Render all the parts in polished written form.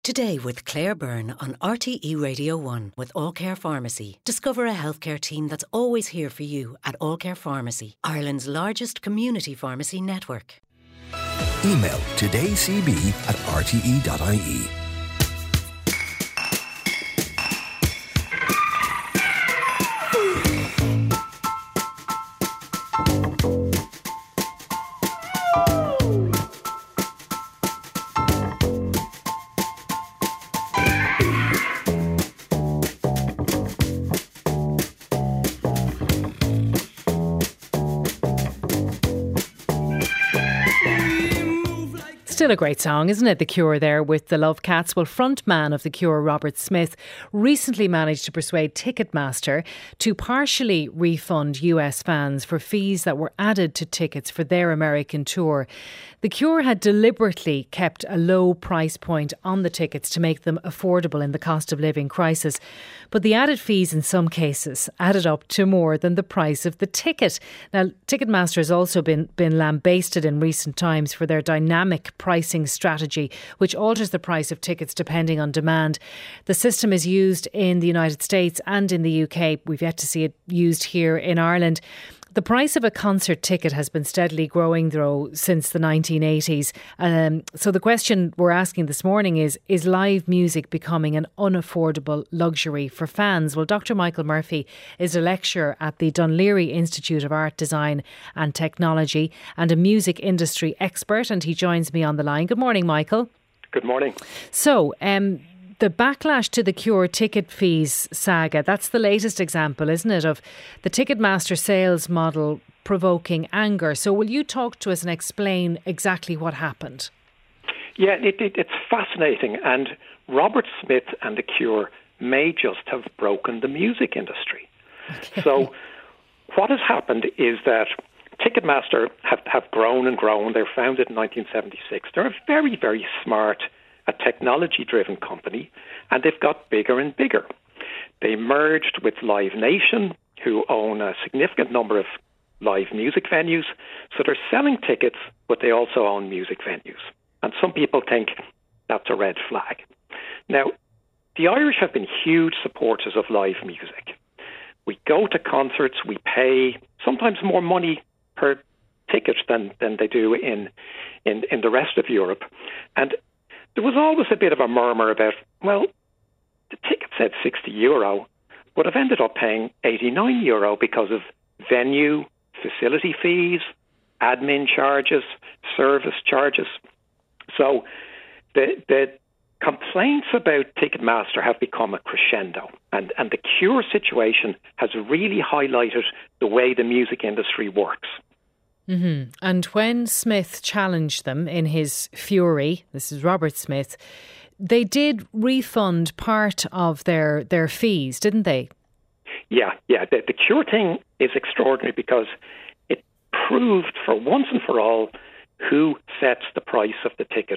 Today with Claire Byrne on RTE Radio 1 with All Care Pharmacy. Discover a healthcare team that's always here for you at All Care Pharmacy, Ireland's largest community pharmacy network. Email todaycb@rte.ie. Still a great song, isn't it? The Cure there with the Love Cats. Well, frontman of The Cure, Robert Smith, recently managed to persuade Ticketmaster to partially refund US fans for fees that were added to tickets for their American tour. The Cure had deliberately kept a low price point on the tickets to make them affordable in the cost of living crisis. But the added fees in some cases added up to more than the price of the ticket. Now, Ticketmaster has also been lambasted in recent times for their dynamic pricing strategy, which alters the price of tickets depending on demand. The system is used in the United States and in the UK. We've yet to see it used here in Ireland. The price of a concert ticket has been steadily growing, though, since the 1980s. So the question we're asking this morning is live music becoming an unaffordable luxury for fans? Well, Dr. Michael Murphy is a lecturer at the Dún Laoghaire Institute of Art, Design and Technology and a music industry expert, and he joins me on the line. Good morning, Michael. Good morning. So, the backlash to the Cure ticket fees saga, that's the latest example, isn't it, of the Ticketmaster sales model provoking anger. So will you talk to us and explain exactly what happened? Yeah, it's fascinating. And Robert Smith and the Cure may just have broken the music industry. Okay. So what has happened is that Ticketmaster have grown and grown. They were founded in 1976. They're a very, very smart, a technology-driven company, and they've got bigger and bigger. They merged with Live Nation, who own a significant number of live music venues. So they're selling tickets, but they also own music venues. And some people think that's a red flag. Now, the Irish have been huge supporters of live music. We go to concerts, we pay sometimes more money per ticket than they do in the rest of Europe. And there was always a bit of a murmur about, well, the ticket said €60, but I've ended up paying €89 because of venue, facility fees, admin charges, service charges. So the complaints about Ticketmaster have become a crescendo, and the Cure situation has really highlighted the way the music industry works. Mm-hmm. And when Smith challenged them in his fury, this is Robert Smith, they did refund part of their fees, didn't they? Yeah. The Cure thing is extraordinary because it proved for once and for all who sets the price of the ticket,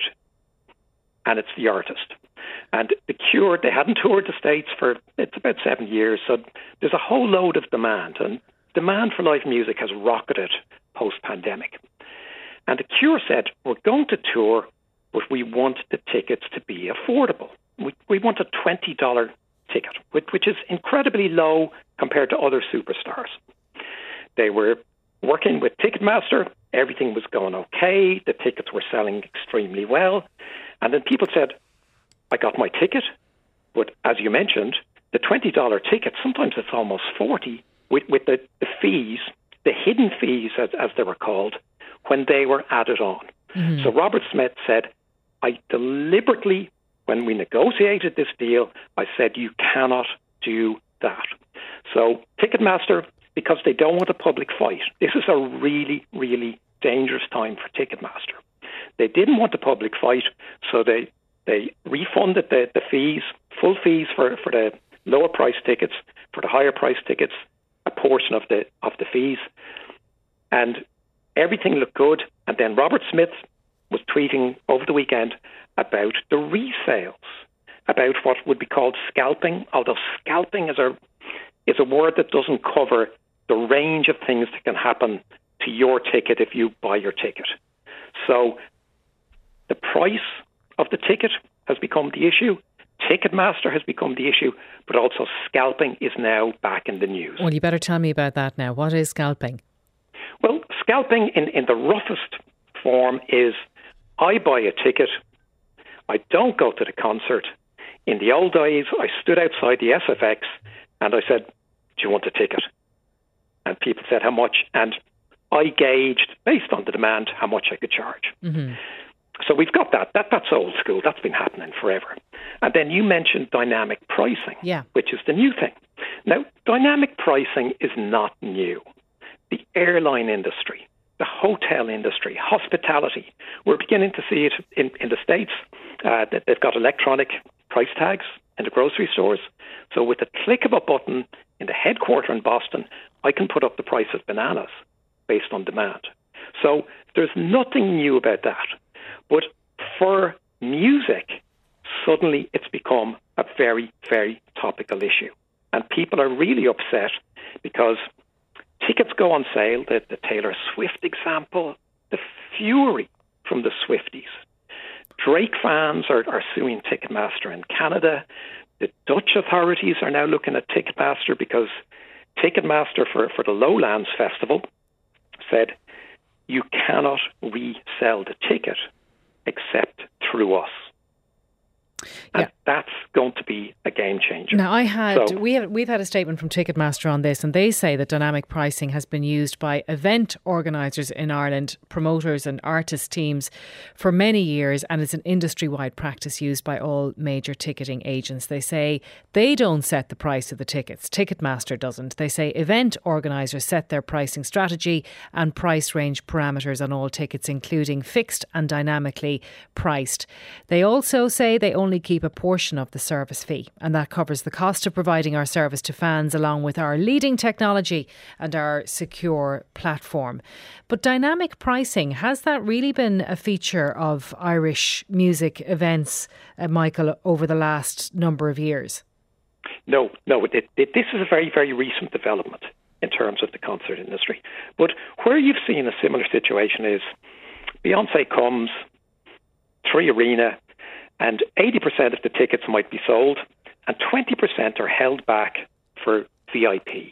and it's the artist. And the Cure, they hadn't toured the States for, it's about 7 years, so there's a whole load of demand, and demand for live music has rocketed post-pandemic. And the Cure said, we're going to tour, but we want the tickets to be affordable. We want a $20 ticket, which is incredibly low compared to other superstars. They were working with Ticketmaster. Everything was going okay. The tickets were selling extremely well. And then people said, I got my ticket, but as you mentioned, the $20 ticket, sometimes it's almost $40 with the fees, the hidden fees, as they were called, when they were added on. Mm-hmm. So Robert Smith said, I deliberately, when we negotiated this deal, I said, you cannot do that. So Ticketmaster, because they don't want a public fight, this is a really, really dangerous time for Ticketmaster. They didn't want a public fight, so they refunded the fees, full fees for the lower price tickets, for the higher price tickets, a portion of the fees, and everything looked good. And then Robert Smith was tweeting over the weekend about the resales, about what would be called scalping, although scalping is a word that doesn't cover the range of things that can happen to your ticket if you buy your ticket. So the price of the ticket has become the issue. Ticketmaster has become the issue, but also scalping is now back in the news. Well, you better tell me about that now. What is scalping? Well, scalping in the roughest form is I buy a ticket, I don't go to the concert. In the old days, I stood outside the SFX and I said, do you want a ticket? And people said, how much? And I gauged, based on the demand, how much I could charge. Mm-hmm. So we've got that. That's old school. That's been happening forever. And then you mentioned dynamic pricing, which is the new thing. Now, dynamic pricing is not new. The airline industry, the hotel industry, hospitality, we're beginning to see it in the States. That they've got electronic price tags in the grocery stores. So with a click of a button in the headquarter in Boston, I can put up the price of bananas based on demand. So there's nothing new about that. But for music, suddenly it's become a very, very topical issue. And people are really upset because tickets go on sale. The Taylor Swift example, the fury from the Swifties. Drake fans are suing Ticketmaster in Canada. The Dutch authorities are now looking at Ticketmaster because Ticketmaster for the Lowlands Festival said you cannot resell the ticket except through us. And that's going to be a game changer. Now, we've had a statement from Ticketmaster on this, and they say that dynamic pricing has been used by event organisers in Ireland, promoters and artist teams for many years, and it's an industry-wide practice used by all major ticketing agents. They say they don't set the price of the tickets. Ticketmaster doesn't. They say event organisers set their pricing strategy and price range parameters on all tickets, including fixed and dynamically priced. They also say they only keep a portion of the service fee, and that covers the cost of providing our service to fans along with our leading technology and our secure platform. But dynamic pricing, has that really been a feature of Irish music events, Michael, over the last number of years? No. This is a very, very recent development in terms of the concert industry. But where you've seen a similar situation is Beyonce comes, Three Arena, and 80% of the tickets might be sold and 20% are held back for VIP.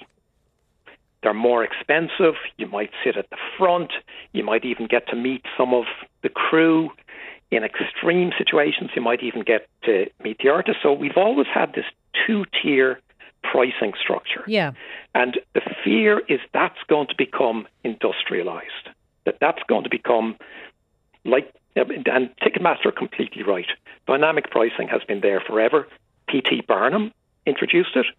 They're more expensive. You might sit at the front. You might even get to meet some of the crew. In extreme situations, you might even get to meet the artist. So we've always had this two-tier pricing structure. Yeah. And the fear is that's going to become industrialized, that's going to become like, and Ticketmaster are completely right. Dynamic pricing has been there forever. P.T. Barnum introduced it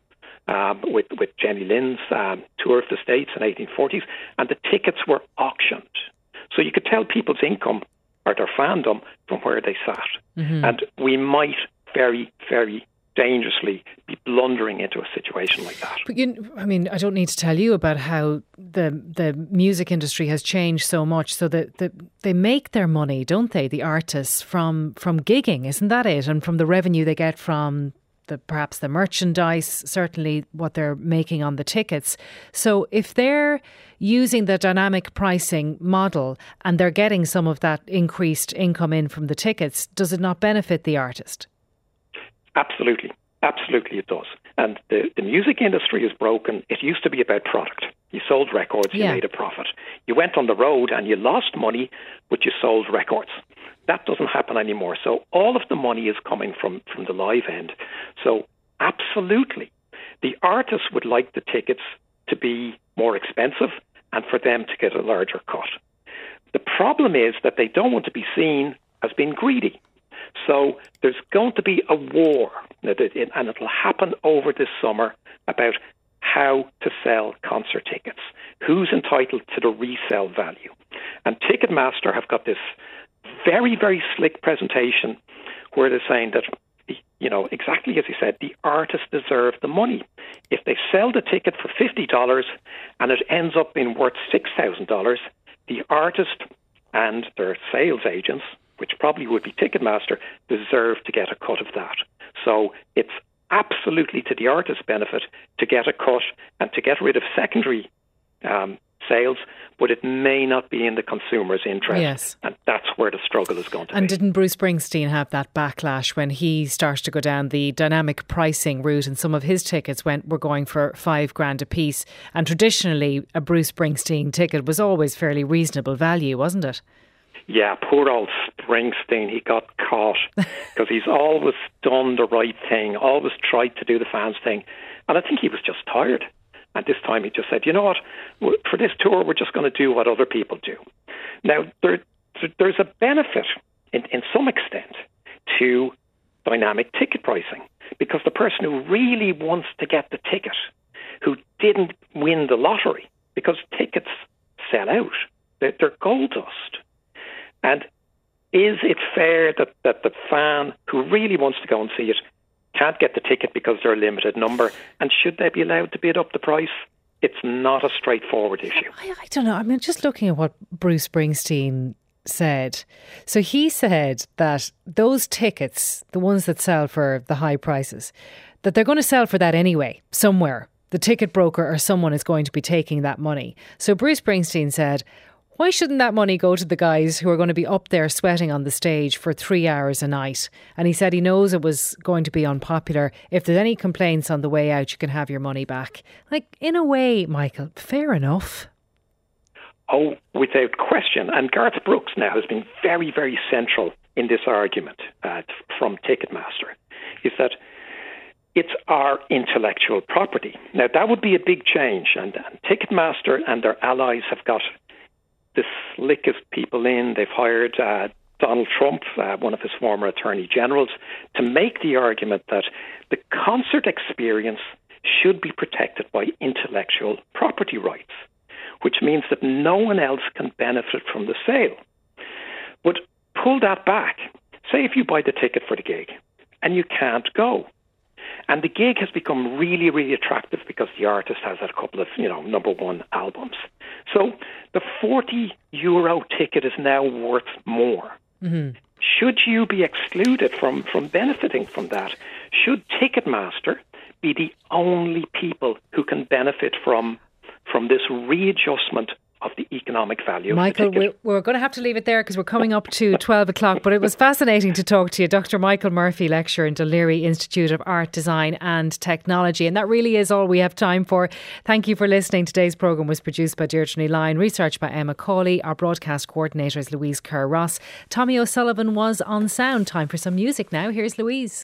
with Jenny Lind's Tour of the States in the 1840s, and the tickets were auctioned. So you could tell people's income or their fandom from where they sat. Mm-hmm. And we might very, very dangerously be blundering into a situation like that. But I don't need to tell you about how the music industry has changed so much, so that they make their money, don't they, the artists, from gigging, isn't that it? And from the revenue they get from perhaps the merchandise, certainly what they're making on the tickets. So if they're using the dynamic pricing model and they're getting some of that increased income in from the tickets, does it not benefit the artist? Absolutely it does. And the music industry is broken. It used to be about product. You sold records, you made a profit. You went on the road and you lost money, but you sold records. That doesn't happen anymore. So all of the money is coming from the live end. So absolutely, the artists would like the tickets to be more expensive and for them to get a larger cut. The problem is that they don't want to be seen as being greedy. So there's going to be a war, and it'll happen over this summer, about how to sell concert tickets, who's entitled to the resale value. And Ticketmaster have got this very, very slick presentation where they're saying that, exactly as you said, the artists deserve the money. If they sell the ticket for $50 and it ends up being worth $6,000, the artist and their sales agents, which probably would be Ticketmaster, deserve to get a cut of that. So it's absolutely to the artist's benefit to get a cut and to get rid of secondary sales, but it may not be in the consumer's interest. Yes. And that's where the struggle is going to be. And didn't Bruce Springsteen have that backlash when he started to go down the dynamic pricing route, and some of his tickets were going for $5,000 a piece? And traditionally, a Bruce Springsteen ticket was always fairly reasonable value, wasn't it? Yeah, poor old Springsteen, he got caught because he's always done the right thing, always tried to do the fans thing. And I think he was just tired. And this time he just said, you know what, for this tour, we're just going to do what other people do. Now, there's a benefit in some extent to dynamic ticket pricing, because the person who really wants to get the ticket, who didn't win the lottery, because tickets sell out, they're gold dust. And is it fair that the fan who really wants to go and see it can't get the ticket because they're a limited number? And should they be allowed to bid up the price? It's not a straightforward issue. I don't know. I mean, just looking at what Bruce Springsteen said. So he said that those tickets, the ones that sell for the high prices, that they're going to sell for that anyway, somewhere. The ticket broker or someone is going to be taking that money. So Bruce Springsteen said, why shouldn't that money go to the guys who are going to be up there sweating on the stage for 3 hours a night? And he said he knows it was going to be unpopular. If there's any complaints on the way out, you can have your money back. Like, in a way, Michael, fair enough. Oh, without question. And Garth Brooks now has been very, very central in this argument from Ticketmaster, is that it's our intellectual property. Now, that would be a big change. And Ticketmaster and their allies have got the slickest people in. They've hired Donald Trump, one of his former attorney generals, to make the argument that the concert experience should be protected by intellectual property rights, which means that no one else can benefit from the sale. But pull that back. Say if you buy the ticket for the gig and you can't go, and the gig has become really, really attractive because the artist has had a couple of, number one albums. So the €40 ticket is now worth more. Mm-hmm. Should you be excluded from benefiting from that? Should Ticketmaster be the only people who can benefit from this readjustment of the economic value Michael, of the ticket? we're going to have to leave it there because we're coming up to 12 o'clock, but it was fascinating to talk to you. Dr. Michael Murphy, lecturer in Dún Laoghaire Institute of Art, Design and Technology. And that really is all we have time for. Thank you for listening. Today's programme was produced by Deirdre Ní Line, research by Emma Cawley. Our broadcast coordinator is Louise Kerr-Ross. Tommy O'Sullivan was on sound. Time for some music now. Here's Louise.